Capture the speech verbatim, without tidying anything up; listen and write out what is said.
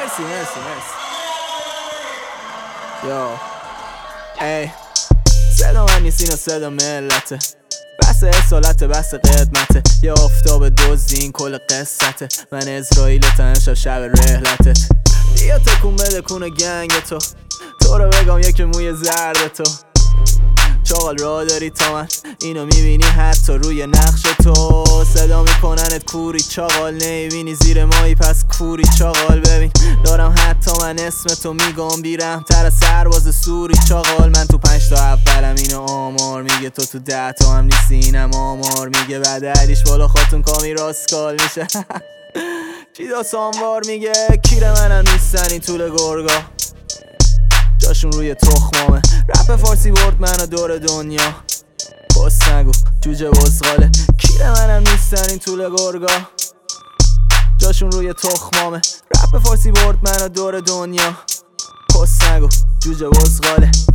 مرسی مرسی مرسی یا ای صدا من نیست اینو صدا ملته، بس اصالته بس قدمته، یه آفتاب دوزی این کل قصته، من اسرائیلتم امشب شب رحلتت، بیا تکون بده کون گنگ تو، تو رو بگم یک موی زرد تو، چاقال را داری تا من اینو میبینی حتی روی نقش تو، صدا میکننت کوری چاقال، نمیبینی زیر مایی پس کوری چاقال، ببین دارم حتی من اسم تو میگم بیرم تر سرباز سوری چاقال، من تو پنج تا اولم اینو آمار میگه، تو تو ده تا هم نیستی اینم آمار میگه، بعد علیش بالا خاتون کامی راسکال میشه چی دا ساموار میگه، کیر منم نیستن این طول گرگا، جاشون روی تخمامه، رپ فارسی برد منو دور دنیا، کس نگو جوجه بزغاله، کیر منم نیستن این طول گرگا، جاشون روی تخمامه، رپ فارسی برد منو دور دنیا، کس نگو جوجه بزغاله.